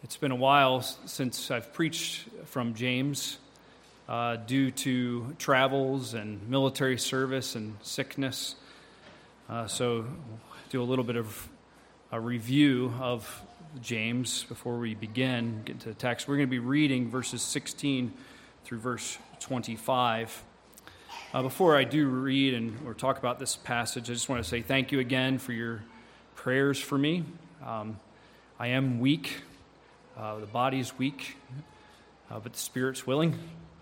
It's been a while since I've preached from James due to travels and military service and sickness. So do a little bit of a review of James before we begin, get into the text. We're going to be reading verses 16 through verse 25. Before I do read or talk about this passage, I just want to say thank you again for your prayers for me. I am weak. The body is weak, but the spirit's willing.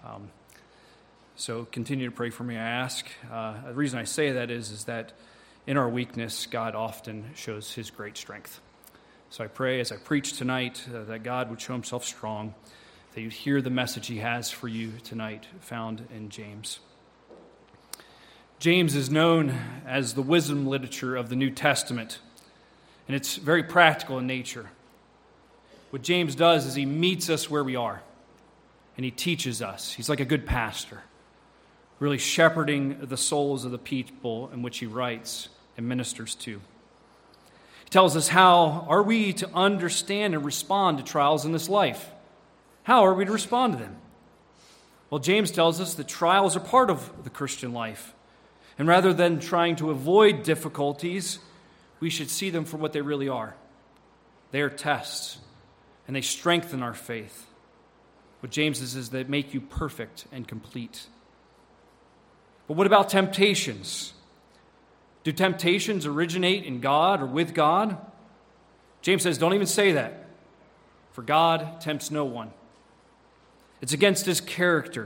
So continue to pray for me, I ask. The reason I say that is that in our weakness, God often shows his great strength. So I pray as I preach tonight that God would show himself strong, that you'd hear the message he has for you tonight found in James. James is known as the wisdom literature of the New Testament, and it's very practical in nature. What James does is he meets us where we are, and he teaches us. He's like a good pastor, really shepherding the souls of the people in which he writes and ministers to. He tells us how are we to understand and respond to trials in this life. How are we to respond to them? Well, James tells us that trials are part of the Christian life, and rather than trying to avoid difficulties, we should see them for what they really are. They are tests, and they strengthen our faith. What James says is they make you perfect and complete. But what about temptations? Do temptations originate in God or with God? James says, don't even say that, for God tempts no one. It's against his character.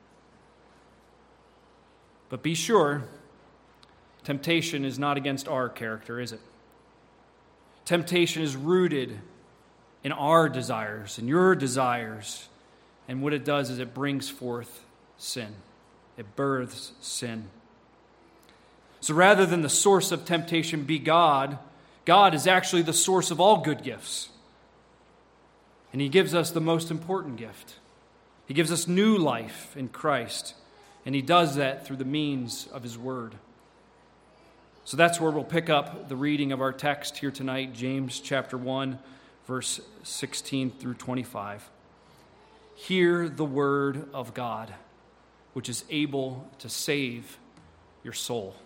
But be sure, temptation is not against our character, is it? Temptation is rooted in our desires and your desires. And what it does is it brings forth sin. It births sin. So rather than the source of temptation be God, God is actually the source of all good gifts. And he gives us the most important gift. He gives us new life in Christ. And he does that through the means of his word. So that's where we'll pick up the reading of our text here tonight, James chapter 1, verse 16 through 25. Hear the word of God, which is able to save your soul.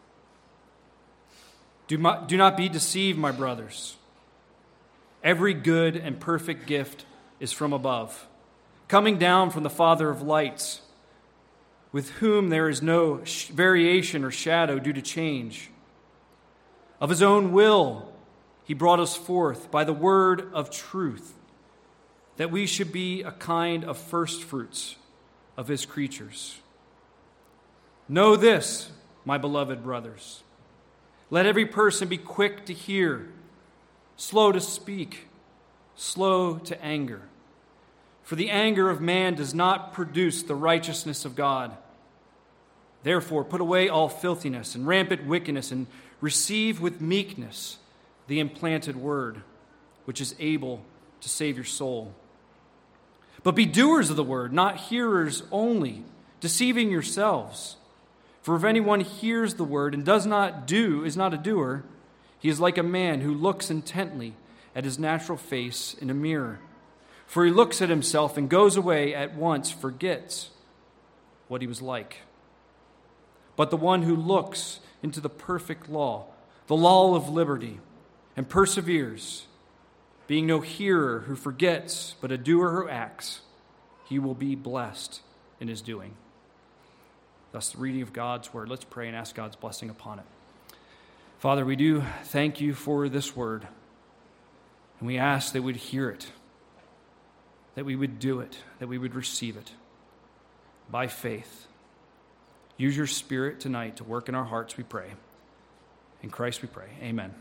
Do not be deceived, my brothers. Every good and perfect gift is from above, coming down from the Father of lights, with whom there is no variation or shadow due to change. Of his own will, he brought us forth by the word of truth, that we should be a kind of first fruits of his creatures. Know this, my beloved brothers. Let every person be quick to hear, slow to speak, slow to anger. For the anger of man does not produce the righteousness of God. Therefore, put away all filthiness and rampant wickedness, and receive with meekness the implanted word, which is able to save your soul. But be doers of the word, not hearers only, deceiving yourselves. For if anyone hears the word and is not a doer, he is like a man who looks intently at his natural face in a mirror. For he looks at himself and goes away at once, forgets what he was like. But the one who looks into the perfect law, the law of liberty, and perseveres, being no hearer who forgets, but a doer who acts, he will be blessed in his doing. Thus the reading of God's word. Let's pray and ask God's blessing upon it. Father, we do thank you for this word, and we ask that we'd hear it, that we would do it, that we would receive it by faith. Use your Spirit tonight to work in our hearts, we pray. In Christ we pray. Amen.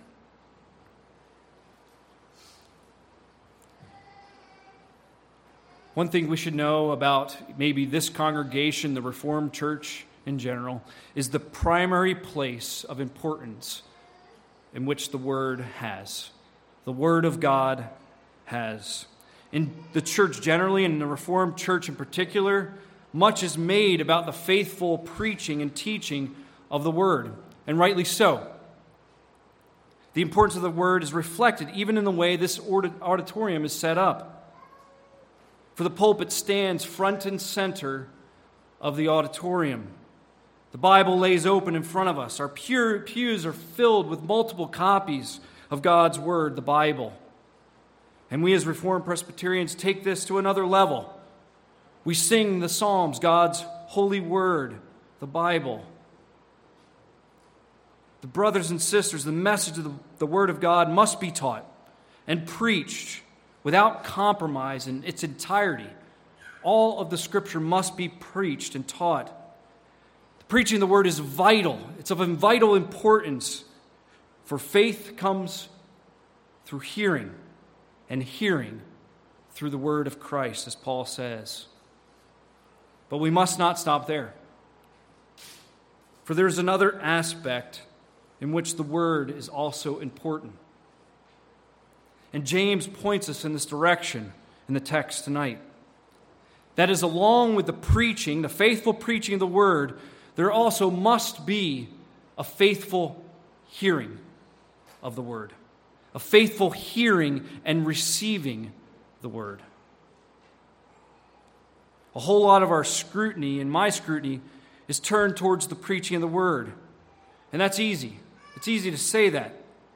One thing we should know about maybe this congregation, the Reformed Church in general, is the primary place of importance in which the Word has. The Word of God has. In the church generally, and in the Reformed Church in particular, much is made about the faithful preaching and teaching of the Word, and rightly so. The importance of the word is reflected even in the way this auditorium is set up. For the pulpit stands front and center of the auditorium. The Bible lays open in front of us. Our pews are filled with multiple copies of God's Word, the Bible. And we as Reformed Presbyterians take this to another level. We sing the Psalms, God's holy Word, the Bible. The brothers and sisters, the message of the Word of God must be taught and preached without compromise in its entirety. All of the Scripture must be preached and taught. Preaching the Word is vital. It's of vital importance. For faith comes through hearing, and hearing through the Word of Christ, as Paul says. But we must not stop there. For there's another aspect in which the Word is also important. And James points us in this direction in the text tonight. That is, along with the preaching, the faithful preaching of the Word, there also must be a faithful hearing of the Word. A faithful hearing and receiving the Word. A whole lot of our scrutiny, and my scrutiny, is turned towards the preaching of the Word. And that's easy. It's easy to say that.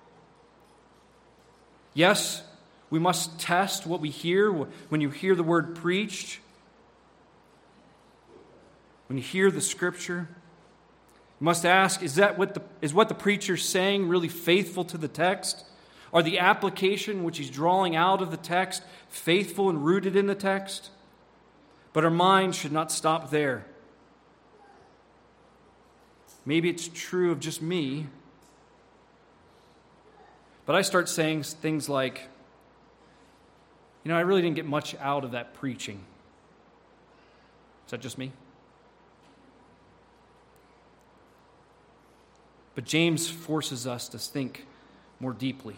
Yes, we must test what we hear when you hear the Word preached. When you hear the Scripture, you must ask, is what the preacher's saying really faithful to the text? Are the application which he's drawing out of the text faithful and rooted in the text? But our minds should not stop there. Maybe it's true of just me, but I start saying things like, I really didn't get much out of that preaching. Is that just me? But James forces us to think more deeply.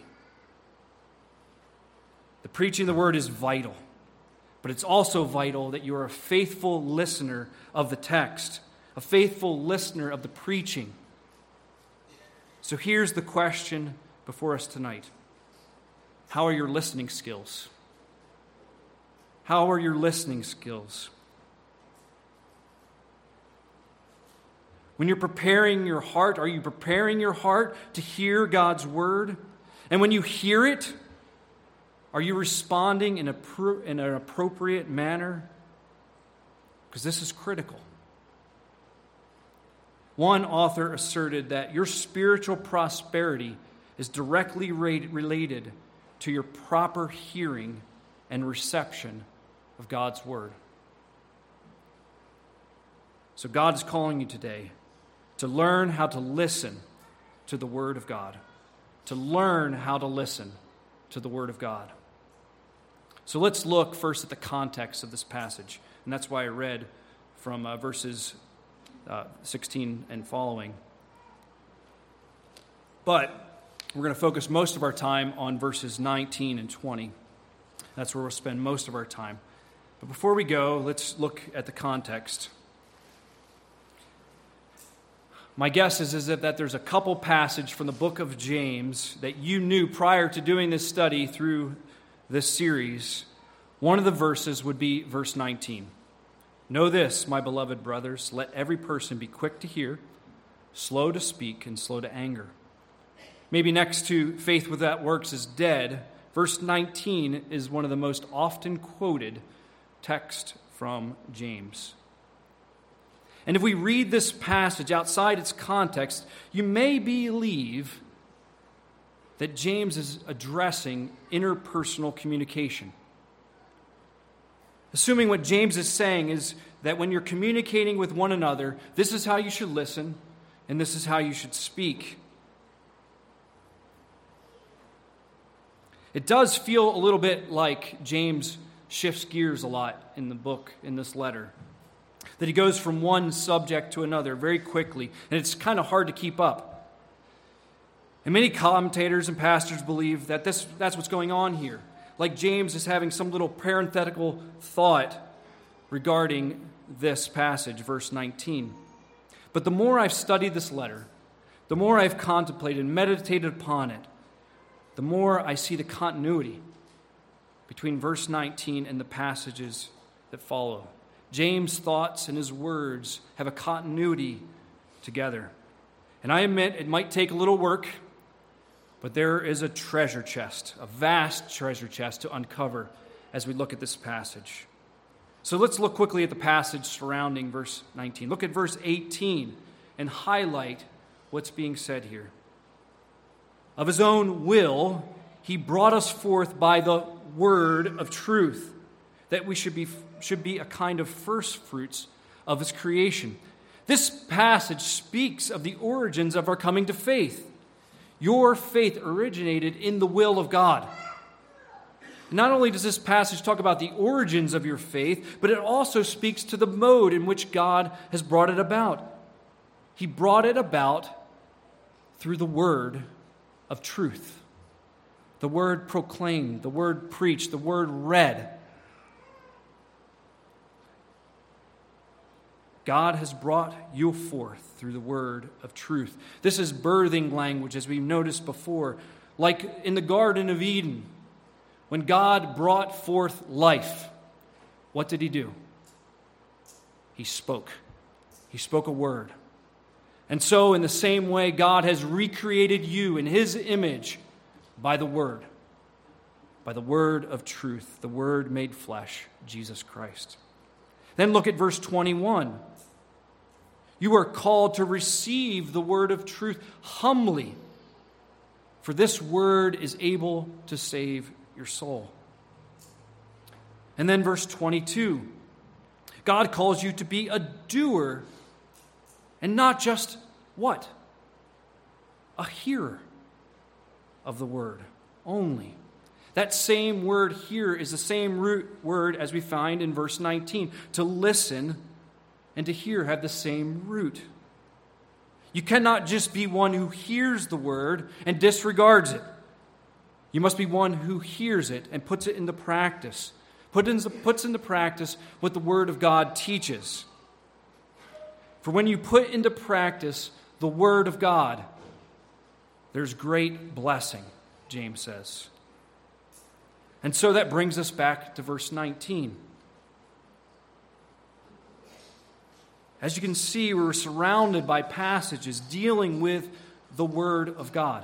The preaching of the Word is vital, but it's also vital that you are a faithful listener of the text, a faithful listener of the preaching. So here's the question before us tonight. How are your listening skills? How are your listening skills? When you're preparing your heart, are you preparing your heart to hear God's Word? And when you hear it, are you responding in an appropriate manner? Because this is critical. One author asserted that your spiritual prosperity is directly related to your proper hearing and reception of God's Word. So God is calling you today to learn how to listen to the Word of God. To learn how to listen to the Word of God. So let's look first at the context of this passage. And that's why I read from verses 16 and following. But we're going to focus most of our time on verses 19 and 20. That's where we'll spend most of our time. But before we go, let's look at the context. My guess is that there's a couple passages from the book of James that you knew prior to doing this study through this series. One of the verses would be verse 19. Know this, my beloved brothers, let every person be quick to hear, slow to speak, and slow to anger. Maybe next to faith without works is dead, verse 19 is one of the most often quoted texts from James. And if we read this passage outside its context, you may believe that James is addressing interpersonal communication. Assuming what James is saying is that when you're communicating with one another, this is how you should listen, and this is how you should speak. It does feel a little bit like James shifts gears a lot in the book, in this letter. That he goes from one subject to another very quickly, and it's kind of hard to keep up. And many commentators and pastors believe that that's what's going on here. Like James is having some little parenthetical thought regarding this passage, verse 19. But the more I've studied this letter, the more I've contemplated and meditated upon it, the more I see the continuity between verse 19 and the passages that follow. James' thoughts and his words have a continuity together. And I admit it might take a little work, but there is a treasure chest, a vast treasure chest to uncover as we look at this passage. So let's look quickly at the passage surrounding verse 19. Look at verse 18 and highlight what's being said here. Of his own will, he brought us forth by the word of truth, that we should be a kind of first fruits of his creation. This passage speaks of the origins of our coming to faith. Your faith originated in the will of God. Not only does this passage talk about the origins of your faith, but it also speaks to the mode in which God has brought it about. He brought it about through the word of truth. The word proclaimed, the word preached, the word read. God has brought you forth through the word of truth. This is birthing language, as we've noticed before. Like in the Garden of Eden, when God brought forth life, what did he do? He spoke. He spoke a word. And so, in the same way, God has recreated you in his image by the word of truth, the word made flesh, Jesus Christ. Then look at verse 21. You are called to receive the word of truth humbly, for this word is able to save your soul. And then verse 22. God calls you to be a doer and not just what? A hearer of the word only. That same word here is the same root word as we find in verse 19. To listen and to hear have the same root. You cannot just be one who hears the word and disregards it. You must be one who hears it and puts it into practice. Puts into practice what the word of God teaches. For when you put into practice the word of God, there's great blessing, James says. And so that brings us back to verse 19. As you can see, we're surrounded by passages dealing with the word of God.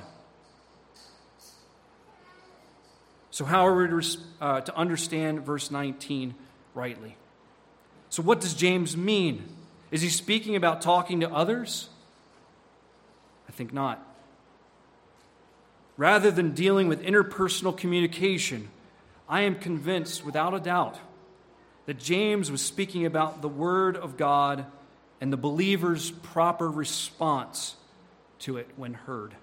So how are we to understand verse 19 rightly? So what does James mean? Is he speaking about talking to others? I think not. Rather than dealing with interpersonal communication, I am convinced without a doubt that James was speaking about the Word of God and the believer's proper response to it when heard.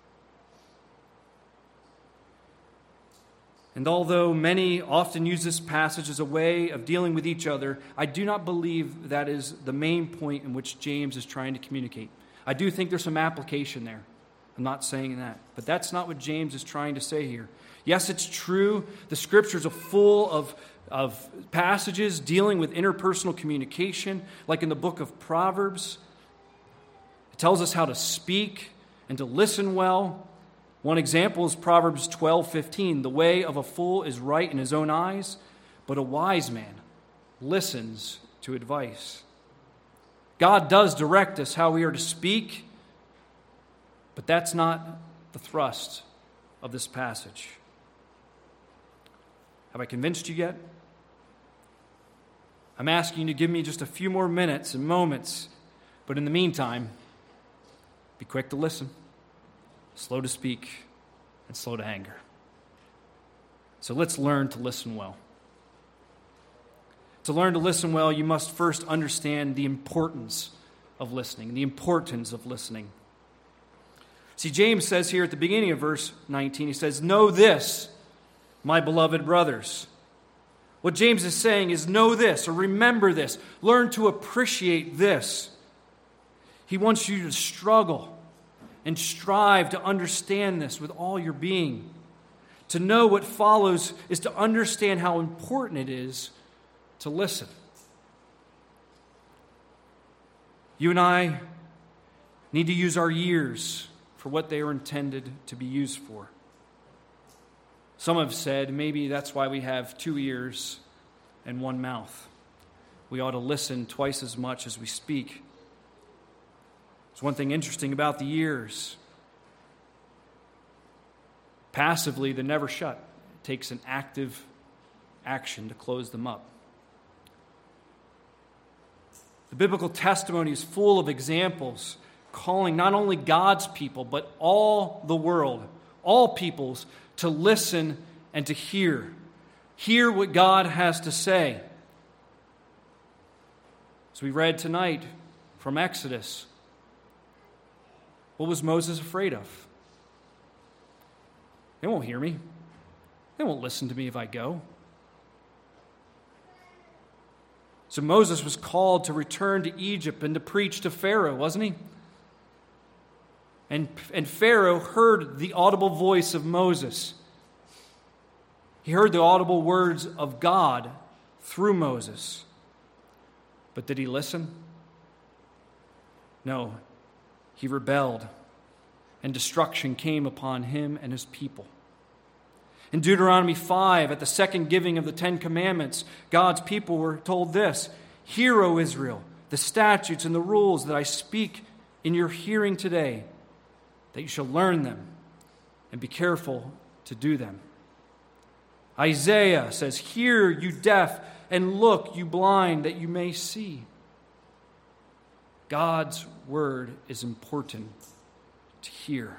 And although many often use this passage as a way of dealing with each other, I do not believe that is the main point in which James is trying to communicate. I do think there's some application there. I'm not saying that. But that's not what James is trying to say here. Yes, it's true. The Scriptures are full of passages dealing with interpersonal communication, like in the book of Proverbs. It tells us how to speak and to listen well. One example is Proverbs 12:15. The way of a fool is right in his own eyes, but a wise man listens to advice. God does direct us how we are to speak, but that's not the thrust of this passage. Have I convinced you yet? I'm asking you to give me just a few more minutes and moments, but in the meantime, be quick to listen, slow to speak, and slow to anger. So let's learn to listen well. To learn to listen well, you must first understand the importance of listening, the importance of listening. See, James says here at the beginning of verse 19, he says, "Know this, my beloved brothers." What James is saying is know this or remember this. Learn to appreciate this. He wants you to struggle and strive to understand this with all your being. To know what follows is to understand how important it is to listen. You and I need to use our ears for what they are intended to be used for. Some have said maybe that's why we have 2 ears and 1 mouth. We ought to listen twice as much as we speak. There's one thing interesting about the ears. Passively, they're never shut. It takes an active action to close them up. The biblical testimony is full of examples calling not only God's people, but all the world, all peoples, to listen and to hear. Hear what God has to say. As we read tonight from Exodus, what was Moses afraid of? They won't hear me. They won't listen to me if I go. So Moses was called to return to Egypt and to preach to Pharaoh, wasn't he? And Pharaoh heard the audible voice of Moses. He heard the audible words of God through Moses. But did he listen? No. He rebelled, and destruction came upon him and his people. In Deuteronomy 5, at the second giving of the 10 Commandments, God's people were told this: "Hear, O Israel, the statutes and the rules that I speak in your hearing today, that you shall learn them and be careful to do them." Isaiah says, "Hear, you deaf, and look, you blind, that you may see." God's word is important to hear.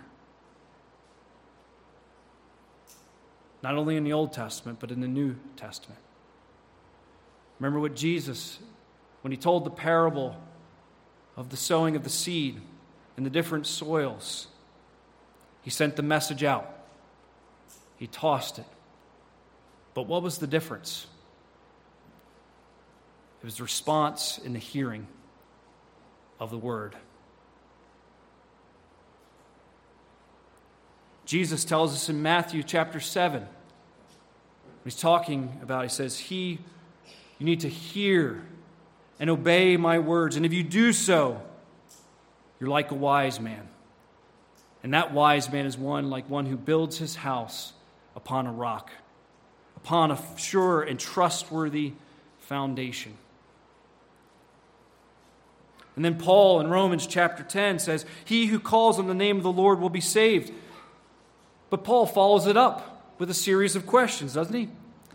Not only in the Old Testament, but in the New Testament. Remember what Jesus, when he told the parable of the sowing of the seed in the different soils, he sent the message out. He tossed it. But what was the difference? It was the response in the hearing of the word. Jesus tells us in Matthew chapter 7, he's talking about, he says, you need to hear and obey my words. And if you do so, you're like a wise man. And that wise man is one who builds his house upon a rock, upon a sure and trustworthy foundation. And then Paul in Romans chapter 10 says, "He who calls on the name of the Lord will be saved." But Paul follows it up with a series of questions, doesn't he?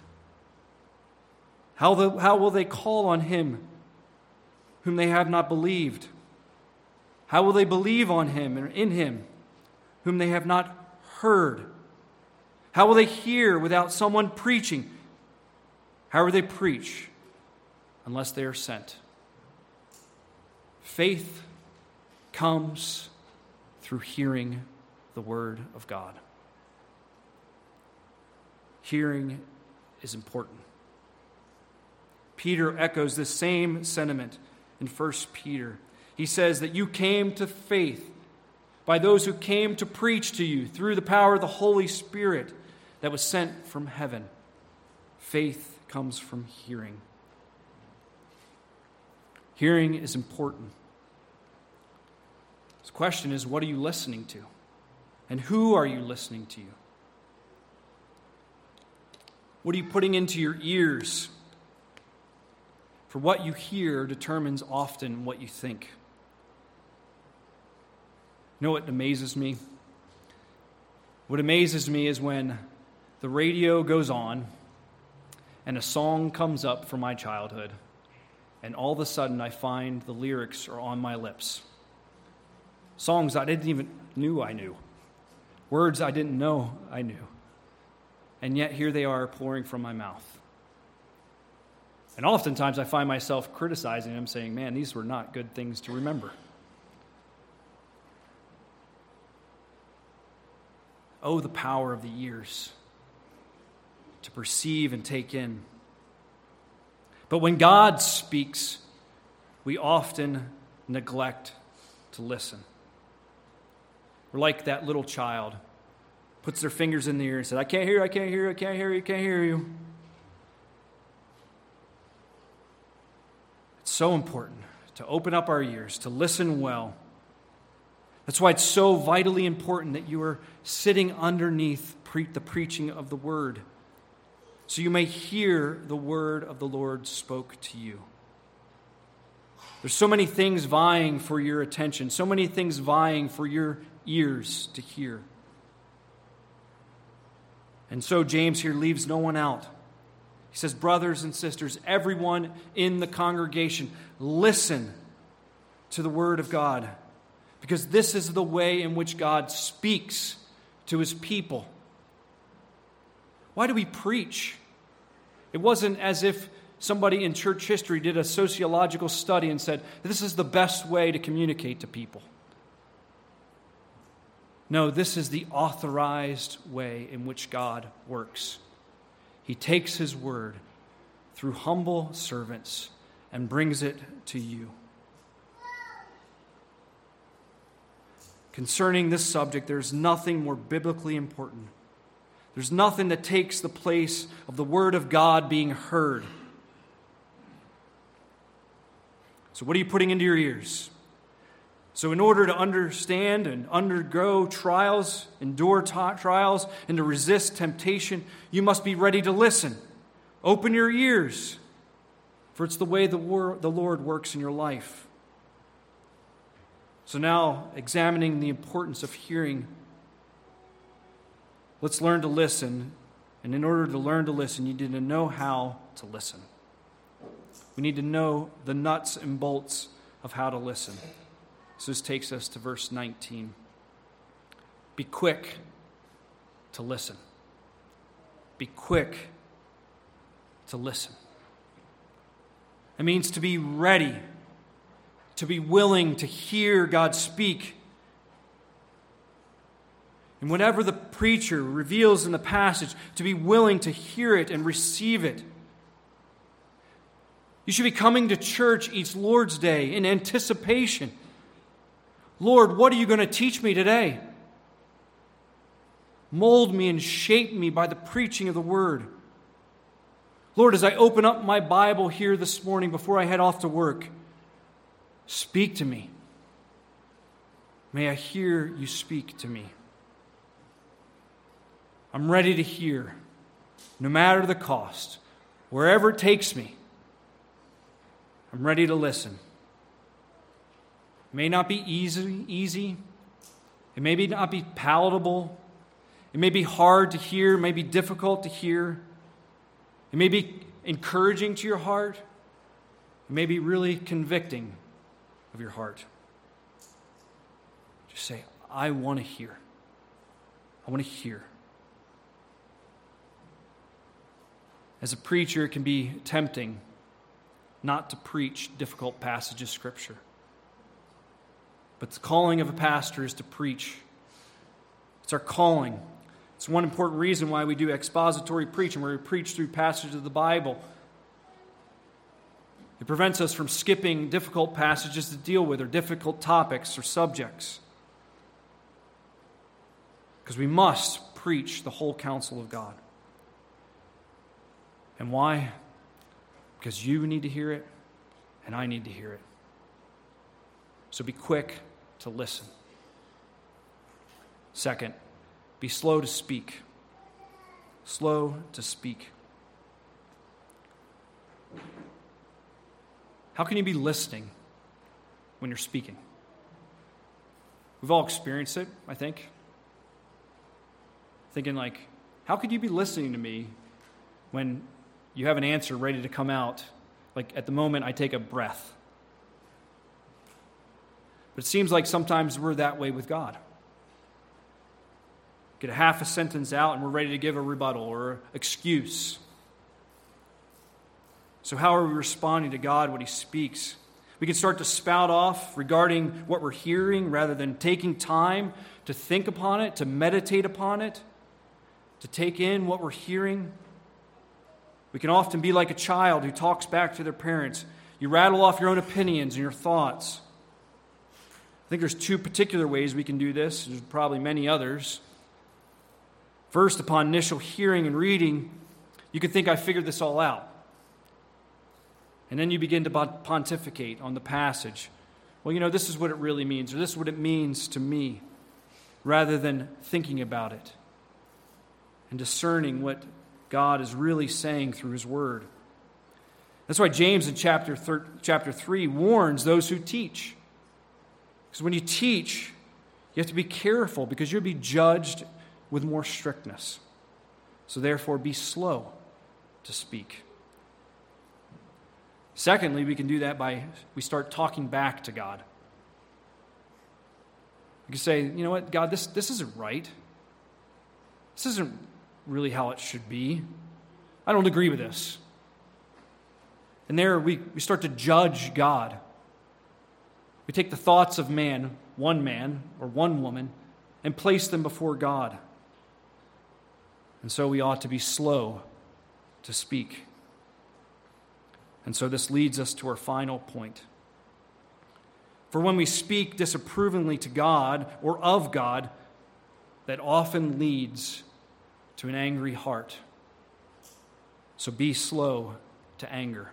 How will they call on him whom they have not believed? How will they believe on him and in him whom they have not heard? How will they hear without someone preaching? How will they preach unless they are sent? Faith comes through hearing the word of God. Hearing is important. Peter echoes this same sentiment in 1 Peter. He says that you came to faith by those who came to preach to you through the power of the Holy Spirit that was sent from heaven. Faith comes from hearing. Hearing is important. The question is, what are you listening to? And who are you listening to? What are you putting into your ears? For what you hear determines often what you think. You know what amazes me? What amazes me is when the radio goes on and a song comes up from my childhood, and all of a sudden I find the lyrics are on my lips. Songs I didn't even knew I knew. Words I didn't know I knew. And yet here they are pouring from my mouth. And oftentimes I find myself criticizing them, saying, man, these were not good things to remember. Oh, the power of the ears to perceive and take in. But when God speaks, we often neglect to listen. We're like that little child, puts their fingers in the ear and says, I can't hear you, I can't hear you, I can't hear you, I can't hear you. It's so important to open up our ears, to listen well. That's why it's so vitally important that you are sitting underneath the preaching of the word, so you may hear the word of the Lord spoke to you. There's so many things vying for your attention, so many things vying for your ears to hear. And so James here leaves no one out. He says, brothers and sisters, everyone in the congregation, listen to the word of God, because this is the way in which God speaks to his people. Why do we preach? It wasn't as if somebody in church history did a sociological study and said, this is the best way to communicate to people. No, this is the authorized way in which God works. He takes his word through humble servants and brings it to you. Concerning this subject, there's nothing more biblically important. There's nothing that takes the place of the word of God being heard. So what are you putting into your ears? So in order to understand and undergo trials, endure trials, and to resist temptation, you must be ready to listen. Open your ears, for it's the way the Lord works in your life. So now, examining the importance of hearing, let's learn to listen. And in order to learn to listen, you need to know how to listen. We need to know the nuts and bolts of how to listen. So this takes us to verse 19. Be quick to listen. Be quick to listen. It means to be ready, to be willing to hear God speak. And whatever the preacher reveals in the passage, to be willing to hear it and receive it. You should be coming to church each Lord's Day in anticipation. Lord, what are you going to teach me today? Mold me and shape me by the preaching of the word. Lord, as I open up my Bible here this morning before I head off to work, speak to me. May I hear you speak to me. I'm ready to hear, no matter the cost, wherever it takes me. I'm ready to listen. It may not be easy. It may not be palatable. It may be hard to hear. It may be difficult to hear. It may be encouraging to your heart. It may be really convicting of your heart. Just say, I want to hear. I want to hear. As a preacher, it can be tempting not to preach difficult passages of Scripture. But the calling of a pastor is to preach. It's our calling. It's one important reason why we do expository preaching, where we preach through passages of the Bible. It prevents us from skipping difficult passages to deal with, or difficult topics or subjects. Because we must preach the whole counsel of God. And why? Because you need to hear it, and I need to hear it. So be quick to listen. Second, be slow to speak. Slow to speak. How can you be listening when you're speaking? We've all experienced it, I think. Thinking like, how could you be listening to me when you have an answer ready to come out? Like at the moment I take a breath. But it seems like sometimes we're that way with God. Get a half a sentence out and we're ready to give a rebuttal or excuse. So how are we responding to God when He speaks? We can start to spout off regarding what we're hearing rather than taking time to think upon it, to meditate upon it, to take in what we're hearing. We can often be like a child who talks back to their parents. You rattle off your own opinions and your thoughts. I think there's two particular ways we can do this. There's probably many others. First, upon initial hearing and reading, you can think, I figured this all out. And then you begin to pontificate on the passage. Well, this is what it really means, or this is what it means to me, rather than thinking about it. and discerning what God is really saying through his word. That's why James in chapter 3 warns those who teach. Because when you teach, you have to be careful because you'll be judged with more strictness. So therefore, be slow to speak. Secondly, we can do that by we start talking back to God. You can say, you know what, God, this isn't right. This isn't really how it should be. I don't agree with this. And there we start to judge God. We take the thoughts of man or one woman, and place them before God. And so we ought to be slow to speak. And so this leads us to our final point. For when we speak disapprovingly to God or of God, that often leads to an angry heart. So be slow to anger.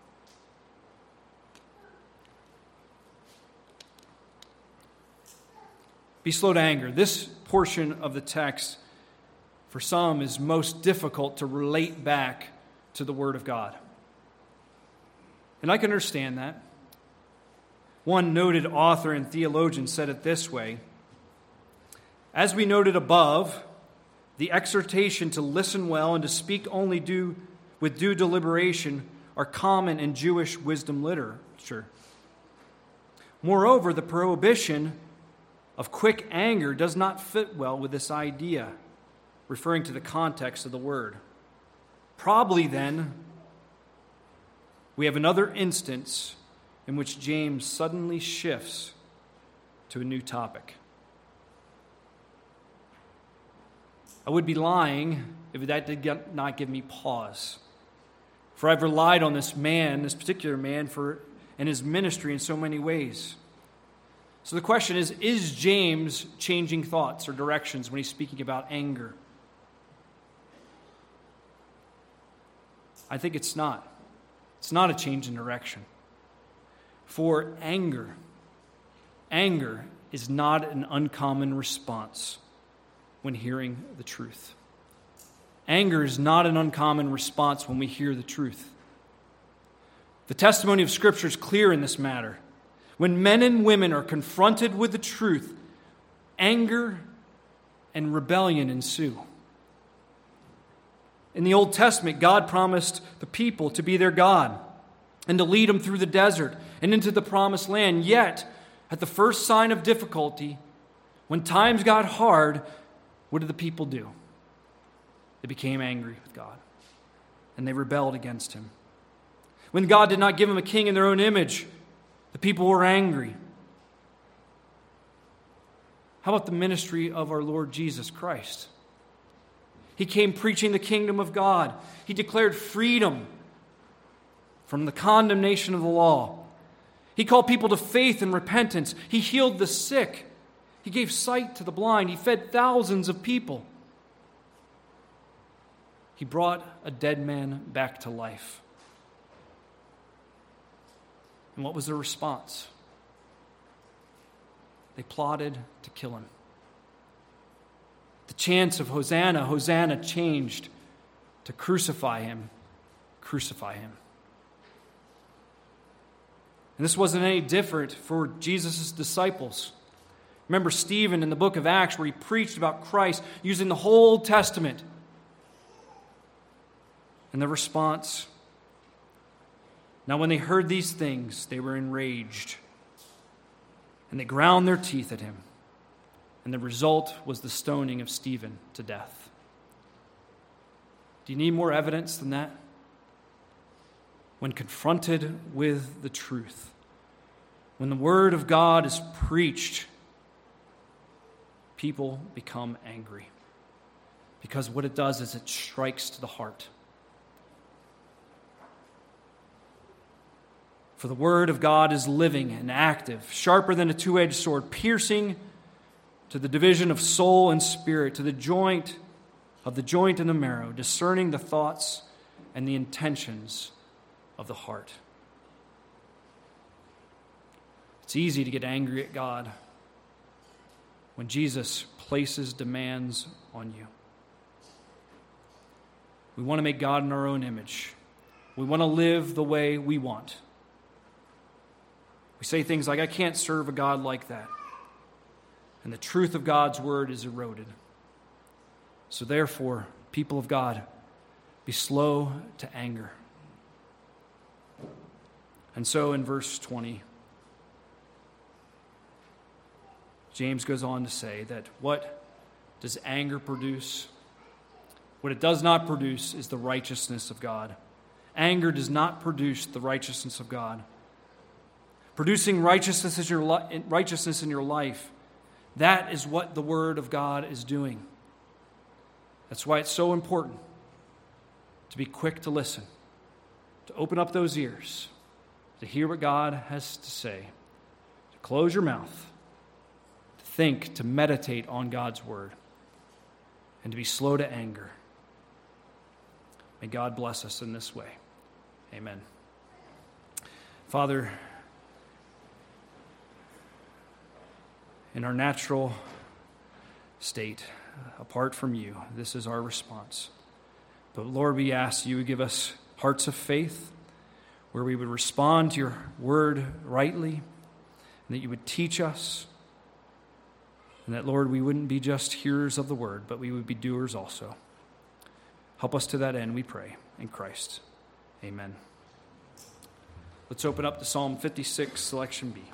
Be slow to anger. This portion of the text, for some, is most difficult to relate back to the Word of God. And I can understand that. One noted author and theologian said it this way: as we noted above, the exhortation to listen well and to speak only with due deliberation are common in Jewish wisdom literature. Moreover, the prohibition of quick anger does not fit well with this idea, referring to the context of the word. Probably then, we have another instance in which James suddenly shifts to a new topic. I would be lying if that did not give me pause. For I've relied on this particular man, and his ministry in so many ways. So the question is James changing thoughts or directions when he's speaking about anger? I think it's not. It's not a change in direction. For anger is not an uncommon response when hearing the truth. Anger is not an uncommon response when we hear the truth. The testimony of Scripture is clear in this matter. When men and women are confronted with the truth, anger and rebellion ensue. In the Old Testament, God promised the people to be their God and to lead them through the desert and into the promised land. Yet, at the first sign of difficulty, when times got hard, what did the people do? They became angry with God, and they rebelled against him. When God did not give them a king in their own image, the people were angry. How about the ministry of our Lord Jesus Christ? He came preaching the kingdom of God. He declared freedom from the condemnation of the law. He called people to faith and repentance. He healed the sick. He gave sight to the blind. He fed thousands of people. He brought a dead man back to life. And what was their response? They plotted to kill him. The chants of Hosanna, Hosanna changed to crucify him, crucify him. And this wasn't any different for Jesus' disciples. Remember Stephen in the book of Acts where he preached about Christ using the whole Old Testament. And the response: now when they heard these things, they were enraged, and they ground their teeth at him. And the result was the stoning of Stephen to death. Do you need more evidence than that? When confronted with the truth, when the word of God is preached, people become angry. Because what it does is it strikes to the heart. For the word of God is living and active, sharper than a two-edged sword, piercing to the division of soul and spirit, to the joint and the marrow, discerning the thoughts and the intentions of the heart. It's easy to get angry at God when Jesus places demands on you. We want to make God in our own image. We want to live the way we want. We say things like, I can't serve a God like that. And the truth of God's word is eroded. So therefore, people of God, be slow to anger. And so in verse 20, James goes on to say that what does anger produce? What it does not produce is the righteousness of God. Anger does not produce the righteousness of God. Producing righteousness in your life, that is what the Word of God is doing. That's why it's so important to be quick to listen, to open up those ears, to hear what God has to say, to close your mouth, to think, to meditate on God's Word, and to be slow to anger. May God bless us in this way. Amen. Father, in our natural state, apart from you, this is our response. But Lord, we ask you would give us hearts of faith where we would respond to your word rightly, and that you would teach us, and that, Lord, we wouldn't be just hearers of the word, but we would be doers also. Help us to that end, we pray, in Christ. Amen. Let's open up to Psalm 56, selection B.